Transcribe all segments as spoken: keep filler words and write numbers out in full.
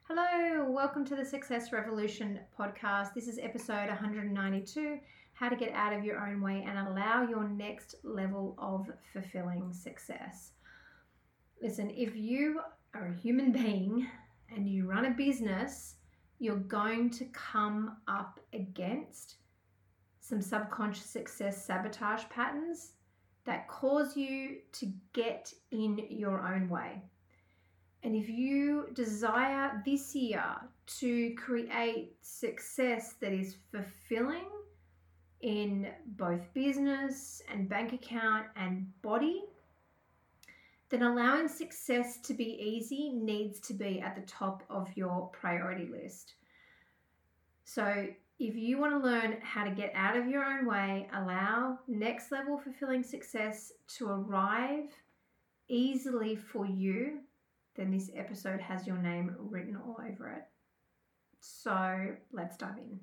Hello, welcome to the Success Revolution podcast. This is episode one hundred ninety-two, how to get out of your own way and allow your next level of fulfilling success. Listen, if you are a human being and you run a business, you're going to come up against some subconscious success sabotage patterns that cause you to get in your own way. And if you desire this year to create success that is fulfilling in both business and bank account and body, then allowing success to be easy needs to be at the top of your priority list. So if you want to learn how to get out of your own way, allow next level fulfilling success to arrive easily for you, then this episode has your name written all over it. So let's dive in.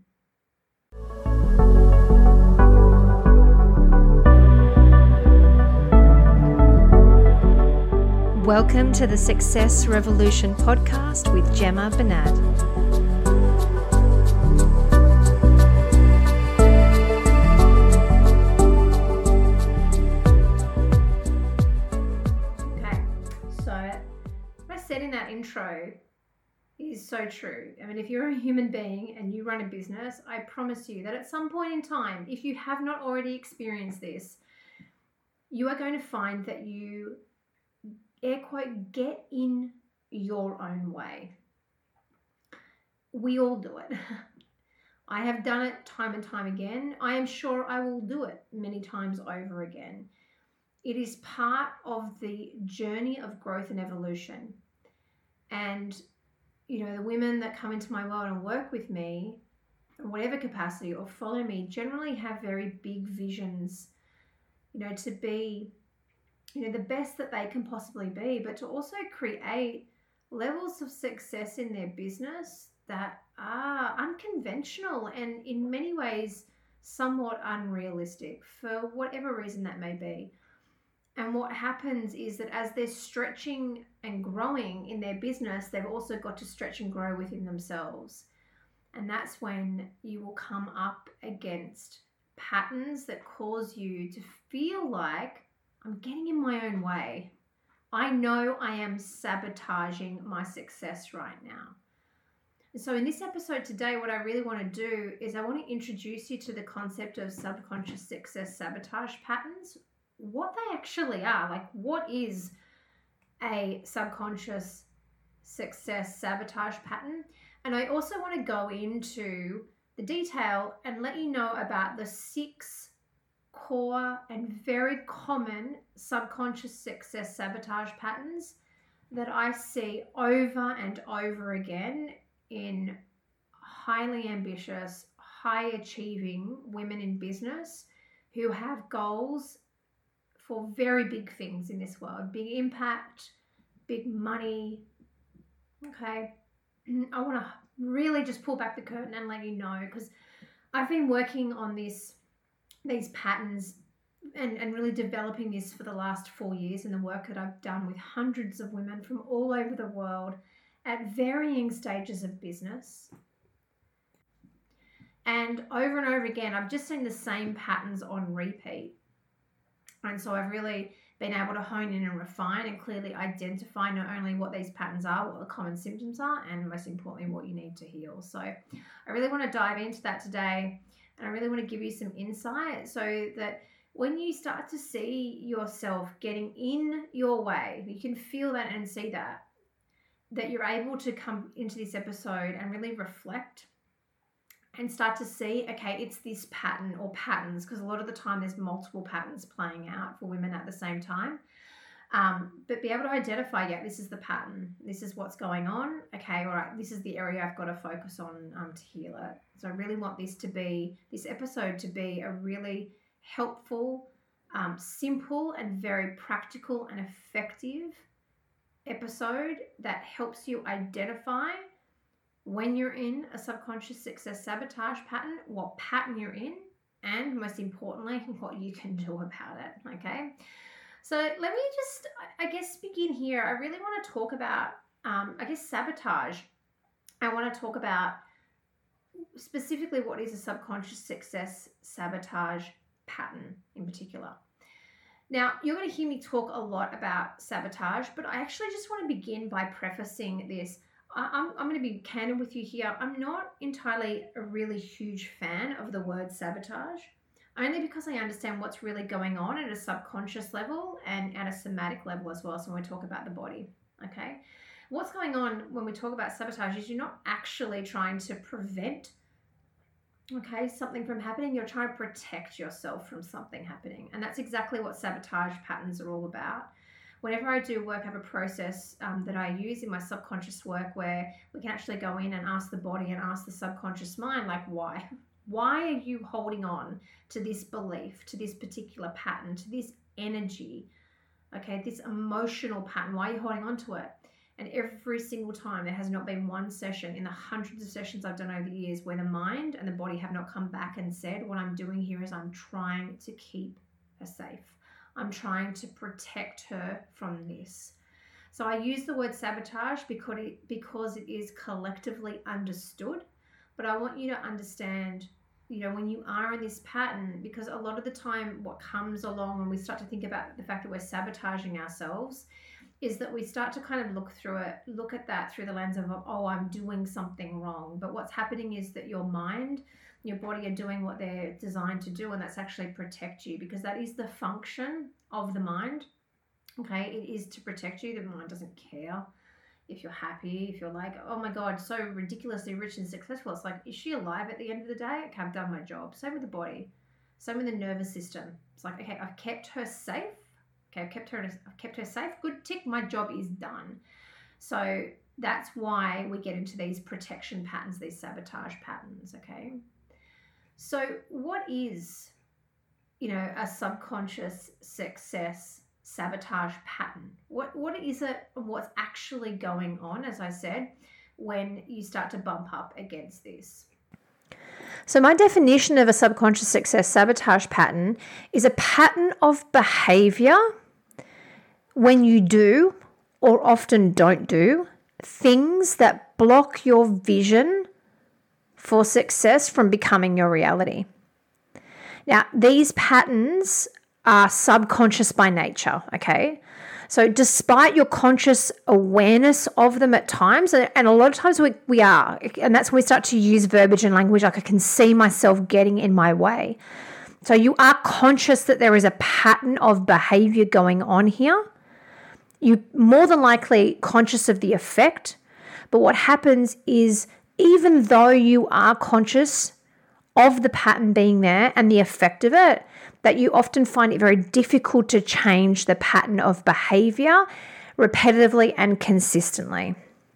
Welcome to the Success Revolution podcast with Gemma Bernard. Said in that intro is so true. I mean, if you're a human being and you run a business, I promise you that at some point in time, if you have not already experienced this, you are going to find that you, air quote, get in your own way. We all do it. I have done it time and time again. I am sure I will do it many times over again. It is part of the journey of growth and evolution. And, you know, the women that come into my world and work with me, in whatever capacity, or follow me, generally have very big visions, you know, to be, you know, the best that they can possibly be, but to also create levels of success in their business that are unconventional and in many ways somewhat unrealistic for whatever reason that may be. And what happens is that as they're stretching and growing in their business, they've also got to stretch and grow within themselves. And that's when you will come up against patterns that cause you to feel like, I'm getting in my own way. I know I am sabotaging my success right now. And so in this episode today, what I really want to do is I want to introduce you to the concept of subconscious success sabotage patterns, what they actually are. Like, what is a subconscious success sabotage pattern? And I also want to go into the detail and let you know about the six core and very common subconscious success sabotage patterns that I see over and over again in highly ambitious, high achieving women in business who have goals for very big things in this world, big impact, big money. Okay, I want to really just pull back the curtain and let you know, because I've been working on this, these patterns and, and really developing this for the last four years in the work that I've done with hundreds of women from all over the world at varying stages of business. And over and over again, I've just seen the same patterns on repeat. And so I've really been able to hone in and refine and clearly identify not only what these patterns are, what the common symptoms are, and most importantly, what you need to heal. So I really want to dive into that today. And I really want to give you some insight so that when you start to see yourself getting in your way, you can feel that and see that, that you're able to come into this episode and really reflect and start to see, okay, it's this pattern or patterns, because a lot of the time there's multiple patterns playing out for women at the same time. Um, but be able to identify, yeah, this is the pattern. This is what's going on. Okay, all right, this is the area I've got to focus on um, to heal it. So I really want this to be, this episode to be a really helpful, um, simple and very practical and effective episode that helps you identify when you're in a subconscious success sabotage pattern, what pattern you're in, and most importantly, what you can do about it, okay? So let me just, I guess, begin here. I really want to talk about, um, I guess, sabotage I want to talk about specifically what is a subconscious success sabotage pattern in particular. Now, you're going to hear me talk a lot about sabotage, but I actually just want to begin by prefacing this. I'm, I'm going to be candid with you here. I'm not entirely a really huge fan of the word sabotage, only because I understand what's really going on at a subconscious level and at a somatic level as well. So when we talk about the body, okay? What's going on when we talk about sabotage is you're not actually trying to prevent okay, something from happening. You're trying to protect yourself from something happening. And that's exactly what sabotage patterns are all about. Whenever I do work, I have a process um, that I use in my subconscious work where we can actually go in and ask the body and ask the subconscious mind, like, why? Why are you holding on to this belief, to this particular pattern, to this energy, okay, this emotional pattern? Why are you holding on to it? And every single time, there has not been one session in the hundreds of sessions I've done over the years where the mind and the body have not come back and said, what I'm doing here is I'm trying to keep her safe. I'm trying to protect her from this. So I use the word sabotage because it, because it is collectively understood. But I want you to understand, you know, when you are in this pattern, because a lot of the time what comes along when we start to think about the fact that we're sabotaging ourselves is that we start to kind of look through it, look at that through the lens of, oh, I'm doing something wrong. But what's happening is that your mind, your body are doing what they're designed to do, and that's actually protect you, because that is the function of the mind, okay? It is to protect you. The mind doesn't care if you're happy, if you're like, oh my God, so ridiculously rich and successful. It's like, is she alive at the end of the day? Okay, I've done my job. Same with the body. Same with the nervous system. It's like, okay, I've kept her safe. Okay, I've kept her, I've kept her safe. Good tick, my job is done. So that's why we get into these protection patterns, these sabotage patterns, okay? So what is, you know, a subconscious success sabotage pattern? What What is it, what's actually going on, as I said, when you start to bump up against this? So my definition of a subconscious success sabotage pattern is a pattern of behavior when you do or often don't do things that block your vision for success from becoming your reality. Now, these patterns are subconscious by nature, okay? So despite your conscious awareness of them at times, and a lot of times we, we are, and that's when we start to use verbiage and language like I can see myself getting in my way. So you are conscious that there is a pattern of behavior going on here. You're more than likely conscious of the effect, but what happens is even though you are conscious of the pattern being there and the effect of it, that you often find it very difficult to change the pattern of behavior repetitively and consistently.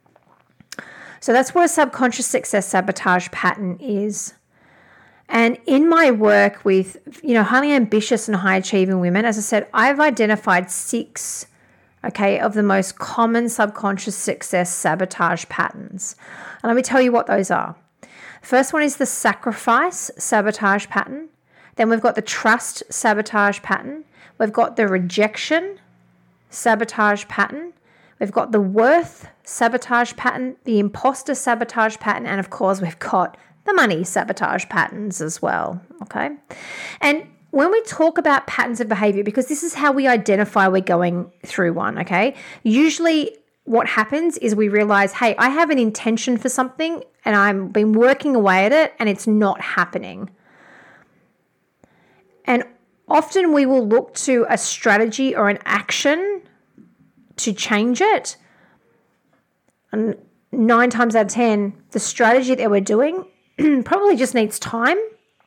So that's what a subconscious success sabotage pattern is. And in my work with, you know, highly ambitious and high achieving women, as I said, I've identified six, okay, of the most common subconscious success sabotage patterns. And let me tell you what those are. First one is the sacrifice sabotage pattern. Then we've got the trust sabotage pattern. We've got the rejection sabotage pattern. We've got the worth sabotage pattern, the imposter sabotage pattern, and of course we've got the money sabotage patterns as well, okay? And when we talk about patterns of behavior, because this is how we identify we're going through one, okay? Usually what happens is we realize, hey, I have an intention for something and I've been working away at it and it's not happening. And often we will look to a strategy or an action to change it. And nine times out of ten, the strategy that we're doing probably just needs time.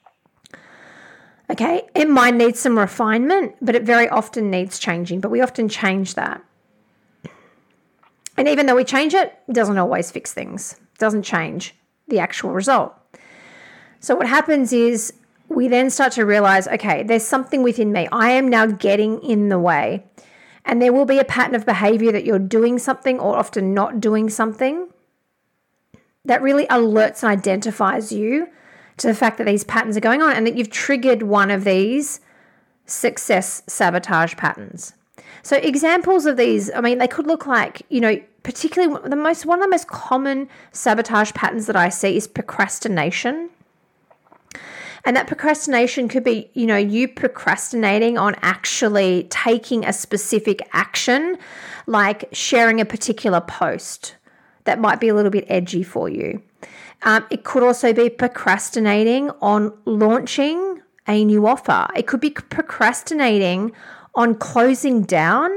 Okay, it might need some refinement, but it very often needs changing. But we often change that. And even though we change it, it doesn't always fix things. It doesn't change the actual result. So what happens is we then start to realize, okay, there's something within me. I am now getting in the way. And there will be a pattern of behavior that you're doing something or often not doing something that really alerts and identifies you to the fact that these patterns are going on and that you've triggered one of these success sabotage patterns. So examples of these, I mean, they could look like, you know, particularly the most one of the most common sabotage patterns that I see is procrastination. And that procrastination could be, you know, you procrastinating on actually taking a specific action, like sharing a particular post that might be a little bit edgy for you. Um, it could also be procrastinating on launching a new offer. It could be procrastinating on closing down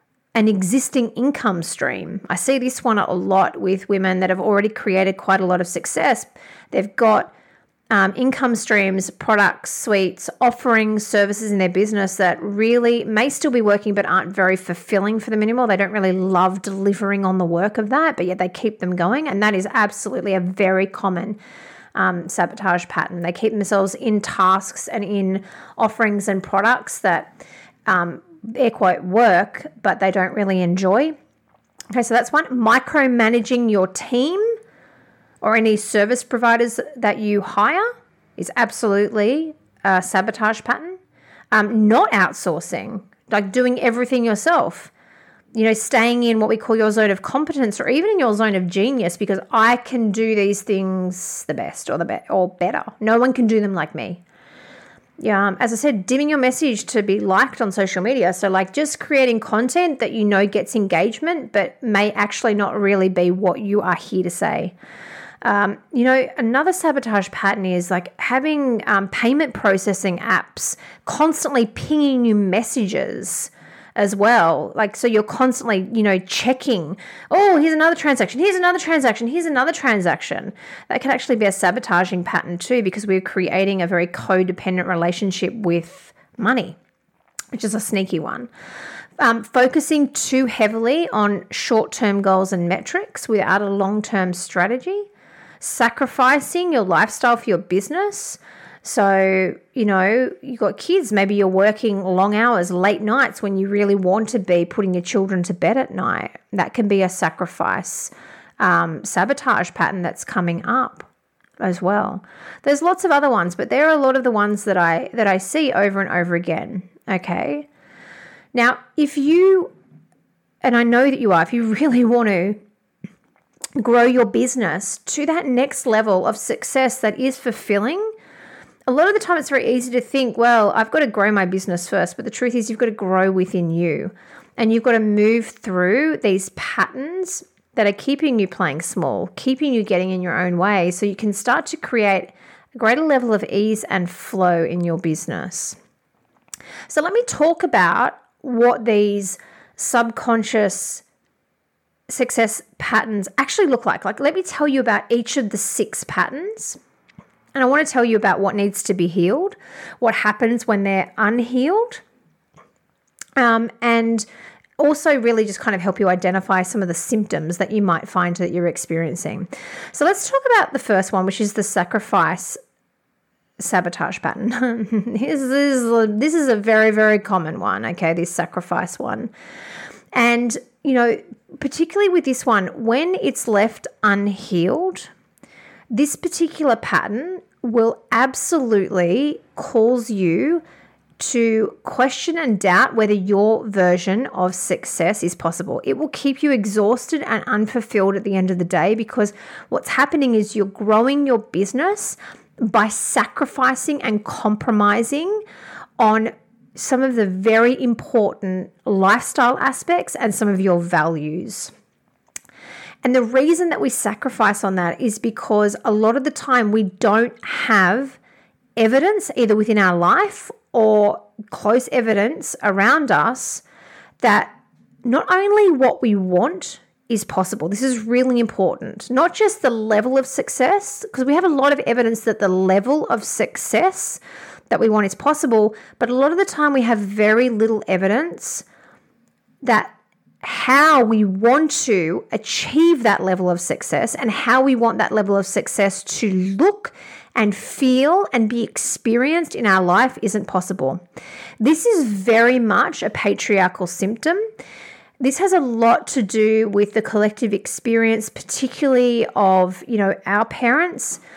an existing income stream. I see this one a lot with women that have already created quite a lot of success. They've got um, income streams, products, suites, offerings, services in their business that really may still be working but aren't very fulfilling for them anymore. They don't really love delivering on the work of that, but yet they keep them going. And that is absolutely a very common um, sabotage pattern. They keep themselves in tasks and in offerings and products that um, air quote work, but they don't really enjoy. Okay, so that's one. Micromanaging your team or any service providers that you hire is absolutely a sabotage pattern. Um, not outsourcing, like doing everything yourself. You know, staying in what we call your zone of competence or even in your zone of genius because I can do these things the best or the be- or better. No one can do them like me. Yeah, um, as I said, dimming your message to be liked on social media. So like just creating content that you know gets engagement but may actually not really be what you are here to say. Um, you know, another sabotage pattern is like having um, payment processing apps constantly pinging you messages as well. Like, so you're constantly, you know, checking, oh, here's another transaction, here's another transaction, here's another transaction. That can actually be a sabotaging pattern too, because we're creating a very codependent relationship with money, which is a sneaky one. Um, focusing too heavily on short-term goals and metrics without a long-term strategy. Sacrificing your lifestyle for your business. So, you know, you've got kids, maybe you're working long hours, late nights when you really want to be putting your children to bed at night. That can be a sacrifice, um, sabotage pattern that's coming up as well. There's lots of other ones, but there are a lot of the ones that I that I see over and over again, okay? Now, if you, and I know that you are, if you really want to grow your business to that next level of success that is fulfilling, a lot of the time it's very easy to think, well, I've got to grow my business first. But the truth is you've got to grow within you and you've got to move through these patterns that are keeping you playing small, keeping you getting in your own way so you can start to create a greater level of ease and flow in your business. So let me talk about what these subconscious success patterns actually look like. Like, let me tell you about each of the six patterns. And I want to tell you about what needs to be healed, what happens when they're unhealed, um, and also really just kind of help you identify some of the symptoms that you might find that you're experiencing. So let's talk about the first one, which is the sacrifice sabotage pattern. this, is, this is a very, very common one, okay, this sacrifice one. And, you know, particularly with this one, when it's left unhealed, this particular pattern will absolutely cause you to question and doubt whether your version of success is possible. It will keep you exhausted and unfulfilled at the end of the day because what's happening is you're growing your business by sacrificing and compromising on some of the very important lifestyle aspects and some of your values. And the reason that we sacrifice on that is because a lot of the time we don't have evidence either within our life or close evidence around us that not only what we want is possible. This is really important. Not just the level of success, because we have a lot of evidence that the level of success that we want is possible, but a lot of the time we have very little evidence that how we want to achieve that level of success and how we want that level of success to look and feel and be experienced in our life isn't possible. This is very much a patriarchal symptom. This has a lot to do with the collective experience, particularly of, you know, our parents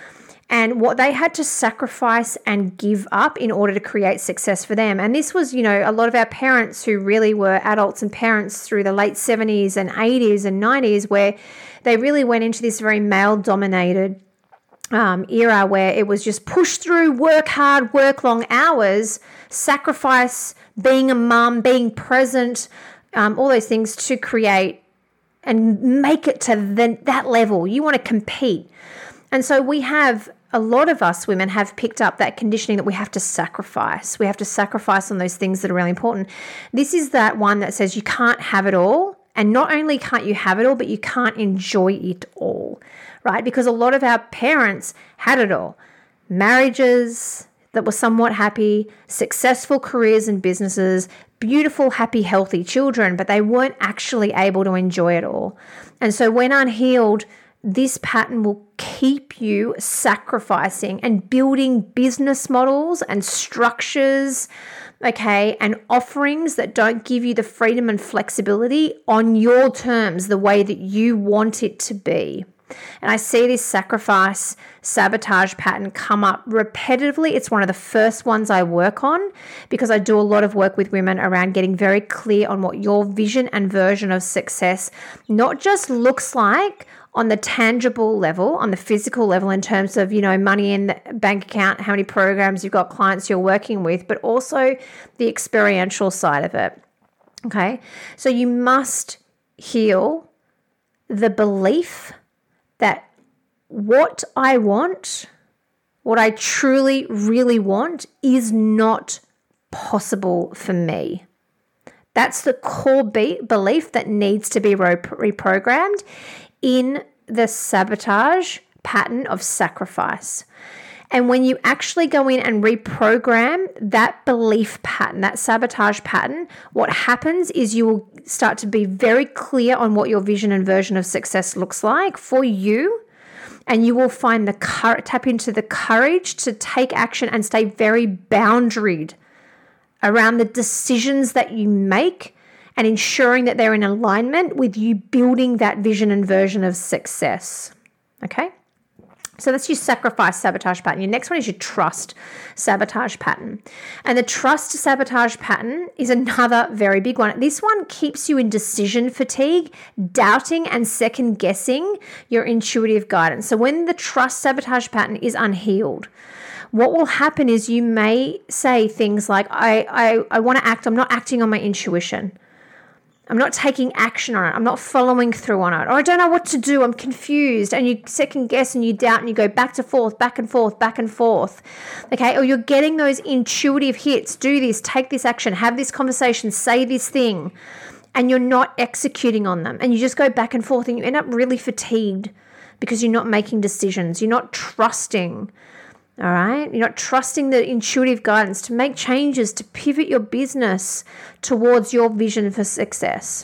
and what they had to sacrifice and give up in order to create success for them. And this was, you know, a lot of our parents who really were adults and parents through the late seventies and eighties and nineties, where they really went into this very male-dominated um, era where it was just push through, work hard, work long hours, sacrifice, being a mum, being present, um, all those things to create and make it to the, that level. You want to compete. And so we have, a lot of us women have picked up that conditioning that we have to sacrifice. We have to sacrifice on those things that are really important. This is that one that says you can't have it all. And not only can't you have it all, but you can't enjoy it all, right? Because a lot of our parents had it all. Marriages that were somewhat happy, successful careers and businesses, beautiful, happy, healthy children, but they weren't actually able to enjoy it all. And so when unhealed, this pattern will keep you sacrificing and building business models and structures, okay, and offerings that don't give you the freedom and flexibility on your terms, the way that you want it to be. And I see this sacrifice sabotage pattern come up repetitively. It's one of the first ones I work on because I do a lot of work with women around getting very clear on what your vision and version of success not just looks like on the tangible level, on the physical level in terms of, you know, money in the bank account, how many programs you've got, clients you're working with, but also the experiential side of it. Okay. So you must heal the belief that what I want, what I truly, really want, is not possible for me. That's the core be- belief that needs to be re- reprogrammed in the sabotage pattern of sacrifice. And when you actually go in and reprogram that belief pattern, that sabotage pattern, what happens is you will start to be very clear on what your vision and version of success looks like for you. And you will find the courage, tap into the courage to take action and stay very boundaried around the decisions that you make and ensuring that they're in alignment with you building that vision and version of success. Okay? So that's your sacrifice sabotage pattern. Your next one is your trust sabotage pattern. And the trust sabotage pattern is another very big one. This one keeps you in decision fatigue, doubting and second guessing your intuitive guidance. So when the trust sabotage pattern is unhealed, what will happen is you may say things like, I, I, I want to act, I'm not acting on my intuition. I'm not taking action on it. I'm not following through on it. Or I don't know what to do. I'm confused. And you second guess and you doubt and you go back to forth, back and forth, back and forth. Okay. Or you're getting those intuitive hits. Do this, take this action, have this conversation, say this thing. And you're not executing on them. And you just go back and forth and you end up really fatigued because you're not making decisions. You're not trusting. All right. You're not trusting the intuitive guidance to make changes, to pivot your business towards your vision for success.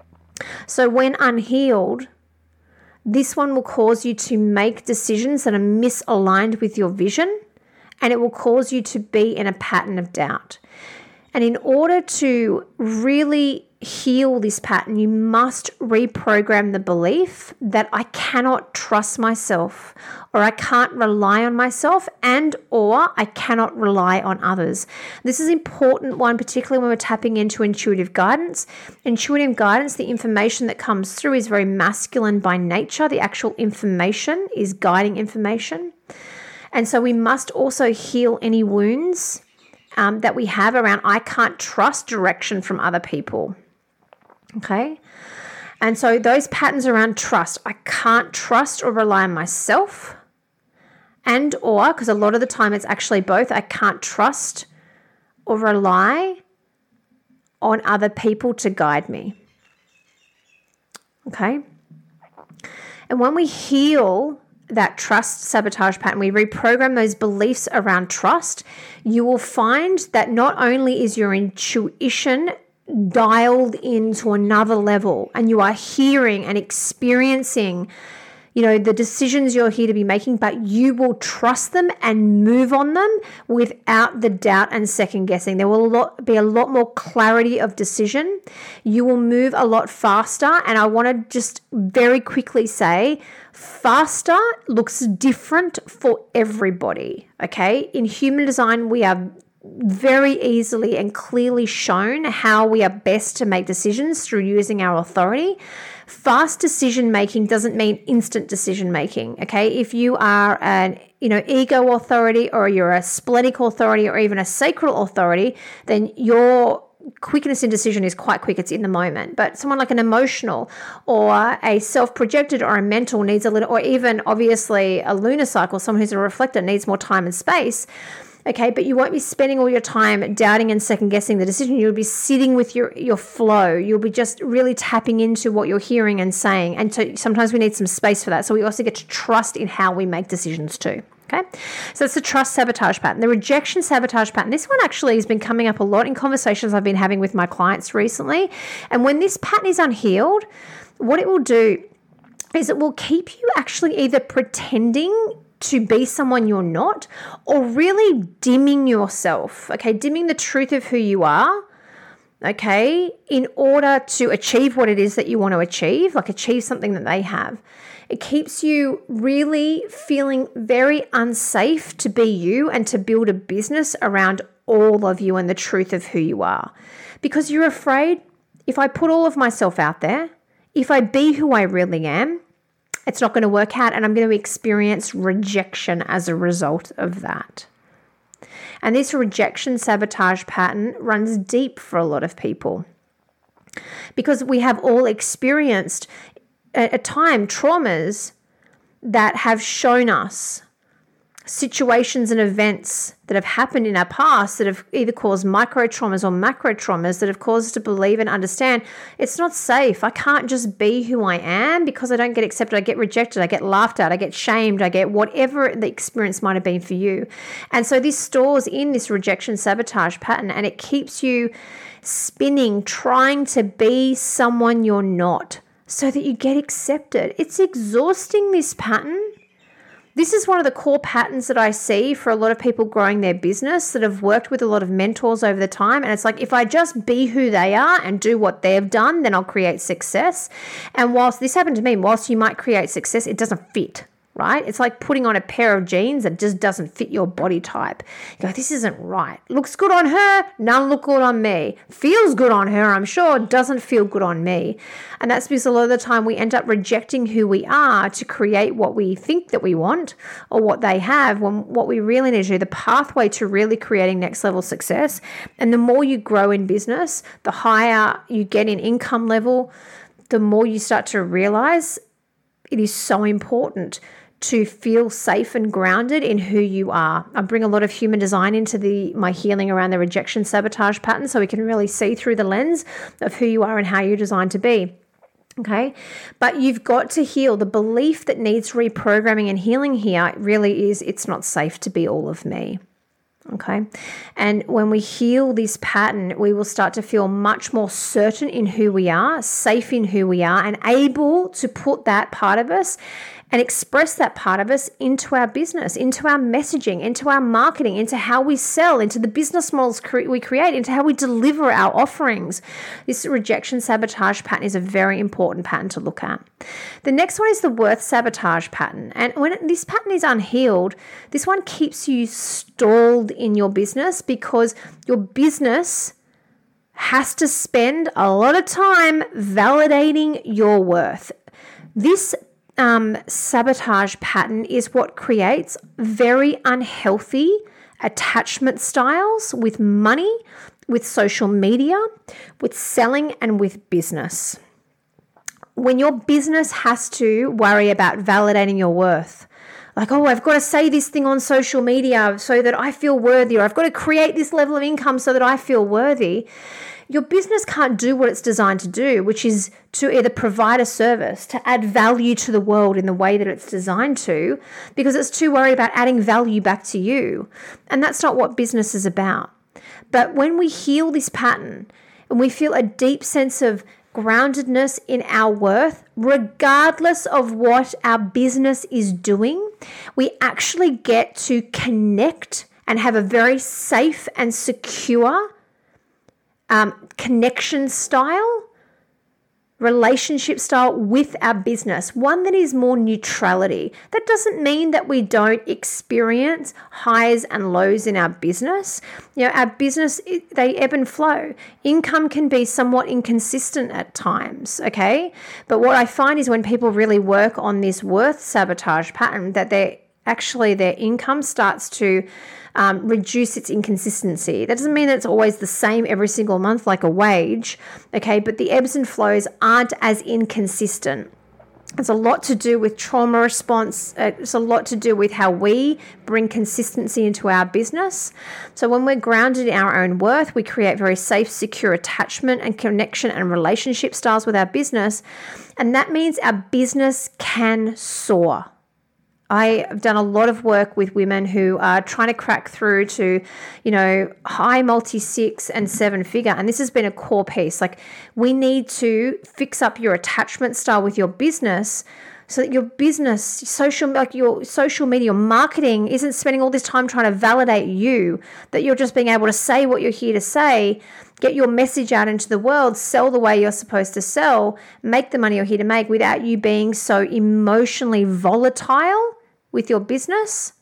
So when unhealed, this one will cause you to make decisions that are misaligned with your vision, and it will cause you to be in a pattern of doubt. And in order to really heal this pattern, you must reprogram the belief that I cannot trust myself, or I can't rely on myself, and or I cannot rely on others. This is an important one, particularly when we're tapping into intuitive guidance. Intuitive guidance, the information that comes through is very masculine by nature. The actual information is guiding information. And so we must also heal any wounds um, that we have around I can't trust direction from other people. Okay. And so those patterns around trust, I can't trust or rely on myself, and or, because a lot of the time it's actually both, I can't trust or rely on other people to guide me. Okay. And when we heal that trust sabotage pattern, we reprogram those beliefs around trust, you will find that not only is your intuition dialed into another level and you are hearing and experiencing you know, the decisions you're here to be making, but you will trust them and move on them without the doubt and second guessing. There will a lot, be a lot more clarity of decision. You will move a lot faster. And I want to just very quickly say, faster looks different for everybody. Okay. In human design, we are very easily and clearly shown how we are best to make decisions through using our authority. Fast decision making doesn't mean instant decision making. Okay, if you are an you know ego authority, or you're a splenic authority, or even a sacral authority, then your quickness in decision is quite quick. It's in the moment. But someone like an emotional or a self-projected or a mental needs a little, or even obviously a lunar cycle, someone who's a reflector needs more time and space. Okay, but you won't be spending all your time doubting and second guessing the decision. You'll be sitting with your, your flow. You'll be just really tapping into what you're hearing and saying. And so sometimes we need some space for that. So we also get to trust in how we make decisions too. Okay, so it's the trust sabotage pattern. The rejection sabotage pattern. This one actually has been coming up a lot in conversations I've been having with my clients recently. And when this pattern is unhealed, what it will do is it will keep you actually either pretending to be someone you're not, or really dimming yourself, okay, dimming the truth of who you are, okay, in order to achieve what it is that you want to achieve, like achieve something that they have. It keeps you really feeling very unsafe to be you and to build a business around all of you and the truth of who you are. Because you're afraid, if I put all of myself out there, if I be who I really am, it's not going to work out, and I'm going to experience rejection as a result of that. And this rejection sabotage pattern runs deep for a lot of people, because we have all experienced at a time traumas that have shown us situations and events that have happened in our past that have either caused micro traumas or macro traumas that have caused us to believe and understand it's not safe. I can't just be who I am because I don't get accepted. I get rejected. I get laughed at. I get shamed. I get whatever the experience might have been for you. And so this stores in this rejection sabotage pattern, and it keeps you spinning, trying to be someone you're not so that you get accepted. It's exhausting, this pattern. This is one of the core patterns that I see for a lot of people growing their business that have worked with a lot of mentors over the time. And it's like, if I just be who they are and do what they've done, then I'll create success. And whilst this happened to me, whilst you might create success, it doesn't fit, right? It's like putting on a pair of jeans that just doesn't fit your body type. You go, this isn't right. Looks good on her, none look good on me. Feels good on her, I'm sure, doesn't feel good on me. And that's because a lot of the time we end up rejecting who we are to create what we think that we want or what they have, when what we really need to do, the pathway to really creating next level success. And the more you grow in business, the higher you get in income level, the more you start to realize it is so important to feel safe and grounded in who you are. I bring a lot of human design into the my healing around the rejection sabotage pattern, so we can really see through the lens of who you are and how you're designed to be. Okay, but you've got to heal. The belief that needs reprogramming and healing here really is, it's not safe to be all of me. Okay, and when we heal this pattern, we will start to feel much more certain in who we are, safe in who we are, and able to put that part of us and express that part of us into our business, into our messaging, into our marketing, into how we sell, into the business models cre- we create, into how we deliver our offerings. This rejection sabotage pattern is a very important pattern to look at. The next one is the worth sabotage pattern. And when it, this pattern is unhealed, this one keeps you stalled in your business, because your business has to spend a lot of time validating your worth. This Um, sabotage pattern is what creates very unhealthy attachment styles with money, with social media, with selling, and with business. When your business has to worry about validating your worth, like, oh, I've got to say this thing on social media so that I feel worthy, or I've got to create this level of income so that I feel worthy, your business can't do what it's designed to do, which is to either provide a service, to add value to the world in the way that it's designed to, because it's too worried about adding value back to you. And that's not what business is about. But when we heal this pattern and we feel a deep sense of groundedness in our worth, regardless of what our business is doing, we actually get to connect and have a very safe and secure um, connection style, relationship style with our business, one that is more neutrality. That doesn't mean that we don't experience highs and lows in our business. You know, our business, they ebb and flow. Income can be somewhat inconsistent at times, okay? But what I find is when people really work on this worth sabotage pattern, that they're actually their income starts to um, reduce its inconsistency. That doesn't mean that it's always the same every single month like a wage, okay? But the ebbs and flows aren't as inconsistent. It's a lot to do with trauma response. It's a lot to do with how we bring consistency into our business. So when we're grounded in our own worth, we create very safe, secure attachment and connection and relationship styles with our business. And that means our business can soar. I've done a lot of work with women who are trying to crack through to, you know, high multi-six and seven figure. And this has been a core piece. Like, we need to fix up your attachment style with your business so that your business, social, like your social media, your marketing isn't spending all this time trying to validate you, that you're just being able to say what you're here to say, get your message out into the world, sell the way you're supposed to sell, make the money you're here to make without you being so emotionally volatile with your business.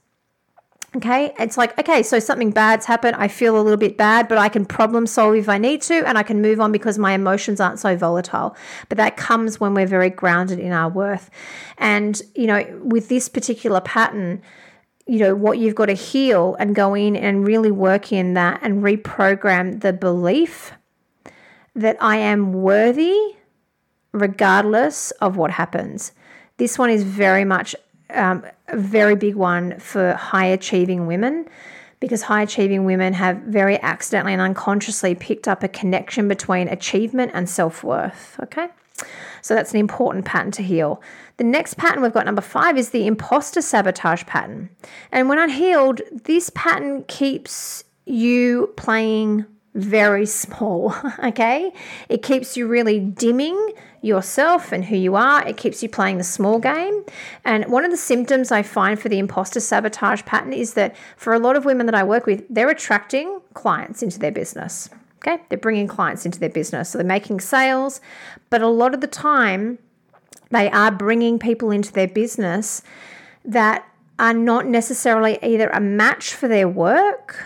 Okay, it's like, okay, so something bad's happened. I feel a little bit bad, but I can problem solve if I need to, and I can move on because my emotions aren't so volatile. But that comes when we're very grounded in our worth. And, you know, with this particular pattern, you know, what you've got to heal and go in and really work in that and reprogram the belief that I am worthy regardless of what happens. This one is very much Um, a very big one for high achieving women, because high achieving women have very accidentally and unconsciously picked up a connection between achievement and self-worth. Okay, so that's an important pattern to heal. The next pattern we've got, number five, is the imposter sabotage pattern. And when unhealed, this pattern keeps you playing very small, okay? It keeps you really dimming yourself and who you are. It keeps you playing the small game. And one of the symptoms I find for the imposter sabotage pattern is that for a lot of women that I work with, they're attracting clients into their business, okay? They're bringing clients into their business. So they're making sales, but a lot of the time they are bringing people into their business that are not necessarily either a match for their work,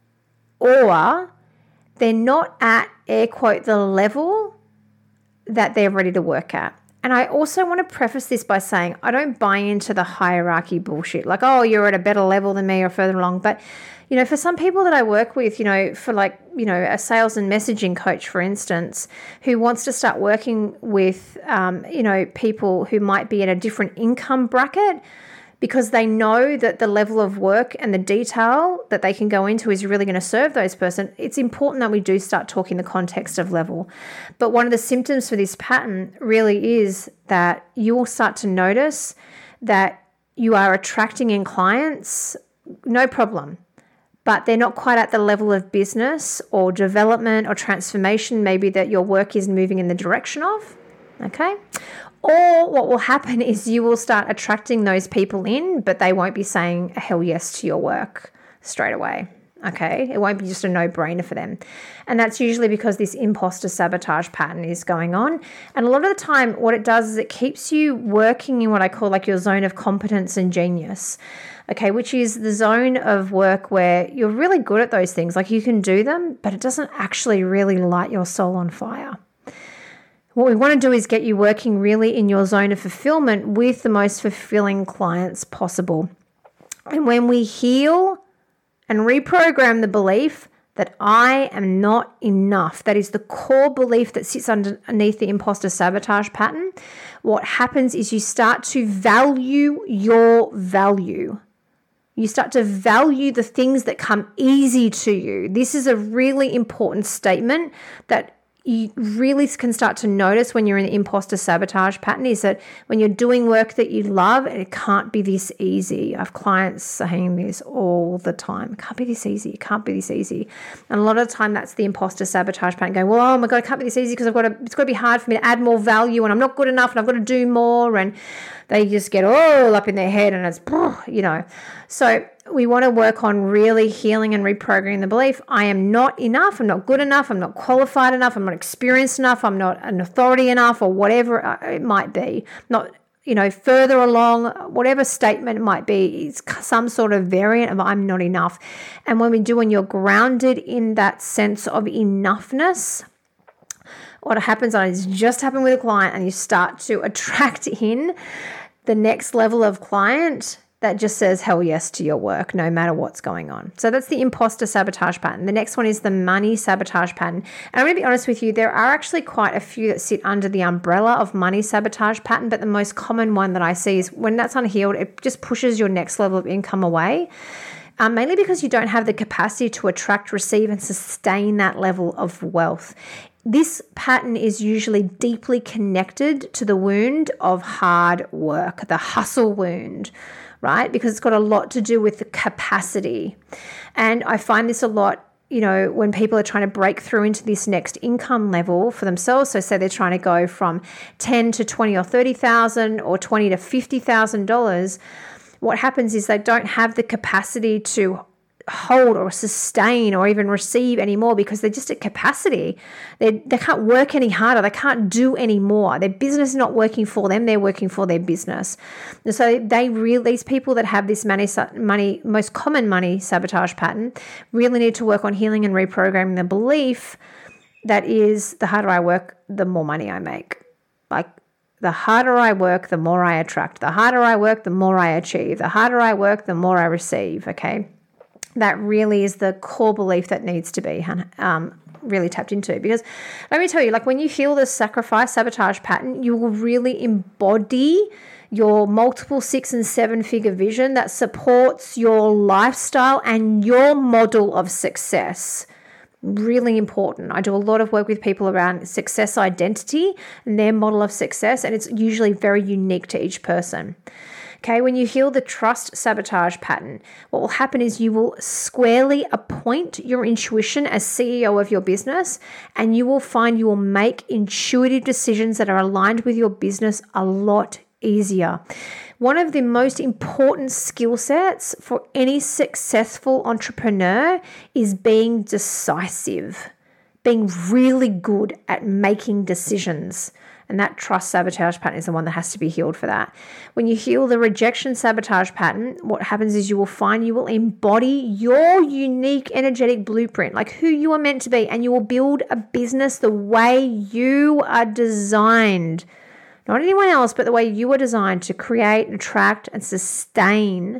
or they're not at, air quote, the level that they're ready to work at. And I also want to preface this by saying I don't buy into the hierarchy bullshit. Like, oh, you're at a better level than me or further along. But, you know, for some people that I work with, you know, for like, you know, a sales and messaging coach, for instance, who wants to start working with, um, you know, people who might be in a different income bracket, because they know that the level of work and the detail that they can go into is really going to serve those person, it's important that we do start talking the context of level. But one of the symptoms for this pattern really is that you will start to notice that you are attracting in clients, no problem, but they're not quite at the level of business or development or transformation maybe that your work is moving in the direction of, okay? Or what will happen is you will start attracting those people in, but they won't be saying a hell yes to your work straight away. Okay, it won't be just a no-brainer for them. And that's usually because this imposter sabotage pattern is going on. And a lot of the time what it does is it keeps you working in what I call like your zone of competence and genius. Okay, which is the zone of work where you're really good at those things. Like, you can do them, but it doesn't actually really light your soul on fire. What we want to do is get you working really in your zone of fulfillment with the most fulfilling clients possible. And when we heal and reprogram the belief that I am not enough, that is the core belief that sits underneath the imposter sabotage pattern, what happens is you start to value your value. You start to value the things that come easy to you. This is a really important statement that you really can start to notice when you're in the imposter sabotage pattern is that when you're doing work that you love, it can't be this easy. I have clients saying this all the time. It can't be this easy. It can't be this easy. And a lot of the time that's the imposter sabotage pattern going, well, oh my God, it can't be this easy because I've got to, it's got to be hard for me to add more value and I'm not good enough and I've got to do more. And they just get all up in their head and it's, you know. So we want to work on really healing and reprogramming the belief, I am not enough, I'm not good enough, I'm not qualified enough, I'm not experienced enough, I'm not an authority enough, or whatever it might be. Not, you know, further along, whatever statement it might be, it's some sort of variant of I'm not enough. And when we do, when you're grounded in that sense of enoughness, what happens is just happened with a client and you start to attract in the next level of client that just says hell yes to your work, no matter what's going on. So that's the imposter sabotage pattern. The next one is the money sabotage pattern. And I'm going to be honest with you, there are actually quite a few that sit under the umbrella of money sabotage pattern, but the most common one that I see is when that's unhealed, it just pushes your next level of income away. Um, mainly because you don't have the capacity to attract, receive, and sustain that level of wealth. This pattern is usually deeply connected to the wound of hard work, the hustle wound, right? Because it's got a lot to do with the capacity. And I find this a lot, you know, when people are trying to break through into this next income level for themselves. So say they're trying to go from ten to twenty or thirty thousand or twenty to fifty thousand dollars. What happens is they don't have the capacity to hold or sustain or even receive anymore because they're just at capacity. They they can't work any harder. They can't do any more. Their business is not working for them. They're working for their business. And so they really, these people that have this money, money, most common money sabotage pattern really need to work on healing and reprogramming the belief that is, the harder I work, the more money I make. Like, the harder I work, the more I attract. The harder I work, the more I achieve. The harder I work, the more I receive, okay? That really is the core belief that needs to be um, really tapped into. Because let me tell you, like when you heal this sacrifice, sabotage pattern, you will really embody your multiple six and seven figure vision that supports your lifestyle and your model of success. Really important. I do a lot of work with people around success identity and their model of success, and it's usually very unique to each person. Okay, when you heal the trust sabotage pattern, what will happen is you will squarely appoint your intuition as C E O of your business, and you will find you will make intuitive decisions that are aligned with your business a lot easier. One of the most important skill sets for any successful entrepreneur is being decisive, being really good at making decisions. And that trust sabotage pattern is the one that has to be healed for that. When you heal the rejection sabotage pattern, what happens is you will find you will embody your unique energetic blueprint, like who you are meant to be, and you will build a business the way you are designed. Not anyone else, but the way you are designed to create, attract, and sustain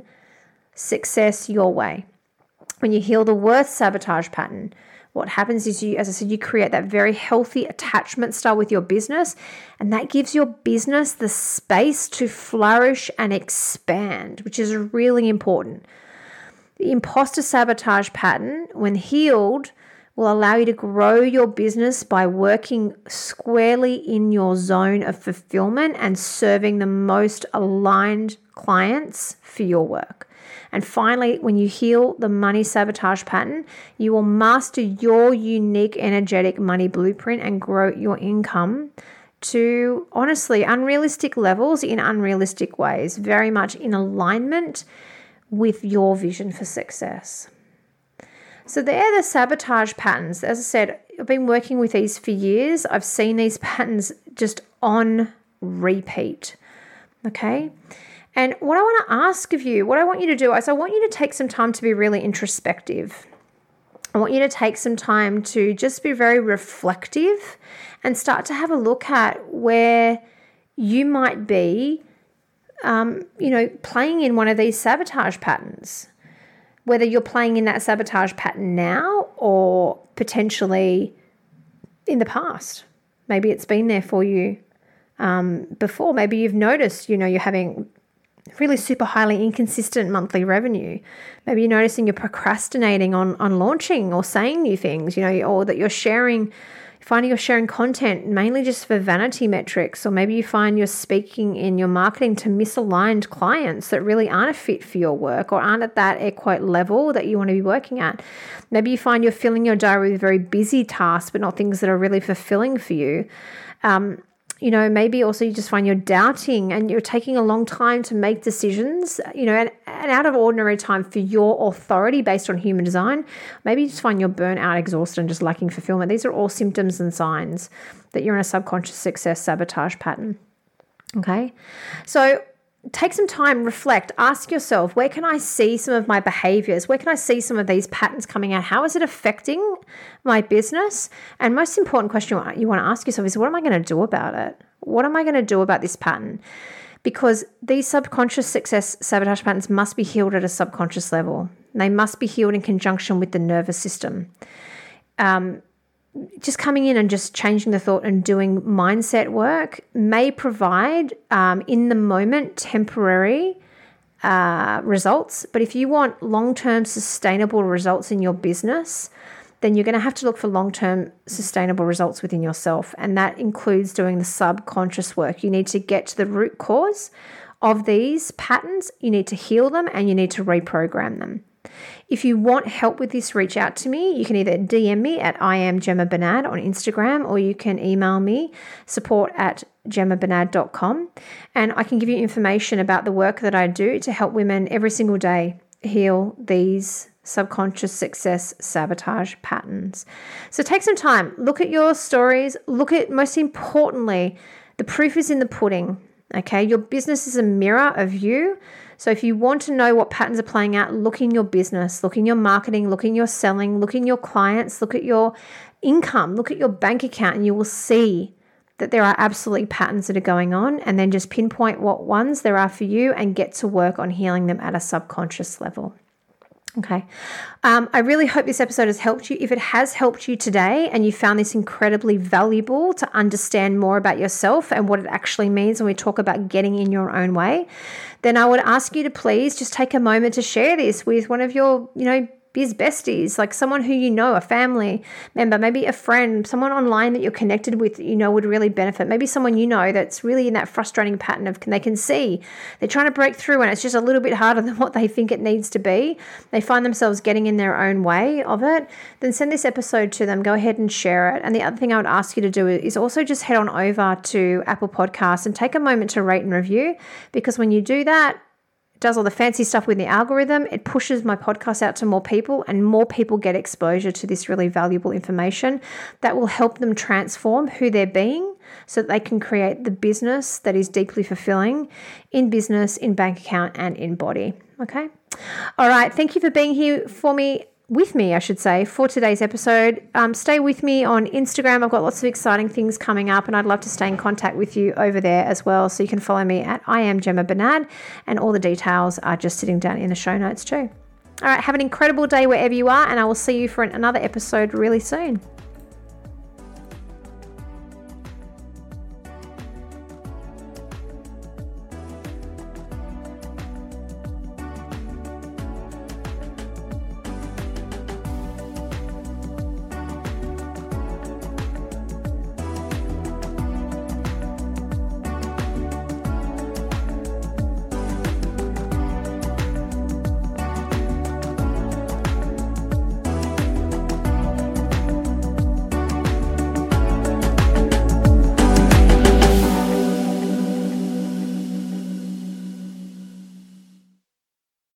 success your way. When you heal the worth sabotage pattern, what happens is you, as I said, you create that very healthy attachment style with your business, and that gives your business the space to flourish and expand, which is really important. The imposter sabotage pattern, when healed, will allow you to grow your business by working squarely in your zone of fulfillment and serving the most aligned clients for your work. And finally, when you heal the money sabotage pattern, you will master your unique energetic money blueprint and grow your income to, honestly, unrealistic levels in unrealistic ways, very much in alignment with your vision for success. So they're the sabotage patterns. As I said, I've been working with these for years. I've seen these patterns just on repeat, okay? And what I want to ask of you, what I want you to do is I want you to take some time to be really introspective. I want you to take some time to just be very reflective and start to have a look at where you might be, um, you know, playing in one of these sabotage patterns. Whether you're playing in that sabotage pattern now or potentially in the past. Maybe it's been there for you um, before. Maybe you've noticed, you know, you're having really super highly inconsistent monthly revenue. Maybe you're noticing you're procrastinating on, on launching or saying new things, you know, or that you're sharing finding you're sharing content mainly just for vanity metrics, or maybe you find you're speaking in your marketing to misaligned clients that really aren't a fit for your work or aren't at that air quote level that you want to be working at. Maybe you find you're filling your diary with very busy tasks, but not things that are really fulfilling for you. Um, You know, maybe also you just find you're doubting and you're taking a long time to make decisions, you know, and, and out of ordinary time for your authority based on human design. Maybe you just find you're burnt out, exhausted, and just lacking fulfillment. These are all symptoms and signs that you're in a subconscious success sabotage pattern. Okay. So take some time, reflect, ask yourself, where can I see some of my behaviors? Where can I see some of these patterns coming out? How is it affecting my business? And most important question you want to ask yourself is, what am I going to do about it? What am I going to do about this pattern? Because these subconscious success sabotage patterns must be healed at a subconscious level. They must be healed in conjunction with the nervous system. Um, Just coming in and just changing the thought and doing mindset work may provide um, in the moment temporary uh, results. But if you want long-term sustainable results in your business, then you're going to have to look for long-term sustainable results within yourself. And that includes doing the subconscious work. You need to get to the root cause of these patterns. You need to heal them and you need to reprogram them. If you want help with this, reach out to me. You can either D M me at I am Gemma Bernard on Instagram, or you can email me support at gemma bernard dot com, and I can give you information about the work that I do to help women every single day heal these subconscious success sabotage patterns. So take some time, look at your stories, look at, most importantly, the proof is in the pudding. Okay, your business is a mirror of you. So if you want to know what patterns are playing out, look in your business, look in your marketing, look in your selling, look in your clients, look at your income, look at your bank account, and you will see that there are absolutely patterns that are going on, and then just pinpoint what ones there are for you and get to work on healing them at a subconscious level. Okay. Um, I really hope this episode has helped you. If it has helped you today and you found this incredibly valuable to understand more about yourself and what it actually means when we talk about getting in your own way, then I would ask you to please just take a moment to share this with one of your, you know, biz besties, like someone who you know, a family member, maybe a friend, someone online that you're connected with that you know would really benefit. Maybe someone you know that's really in that frustrating pattern of they can see they're trying to break through and it's just a little bit harder than what they think it needs to be. They find themselves getting in their own way of it. Then send this episode to them. Go ahead and share it. And the other thing I would ask you to do is also just head on over to Apple Podcasts and take a moment to rate and review, because when you do that, does all the fancy stuff with the algorithm. It pushes my podcast out to more people, and more people get exposure to this really valuable information that will help them transform who they're being so that they can create the business that is deeply fulfilling in business, in bank account, and in body. Okay. All right. Thank you for being here for me. with me, I should say, for today's episode. Um, stay with me on Instagram. I've got lots of exciting things coming up, and I'd love to stay in contact with you over there as well. So you can follow me at I am Gemma Bernard, and all the details are just sitting down in the show notes too. All right, have an incredible day wherever you are, and I will see you for another episode really soon.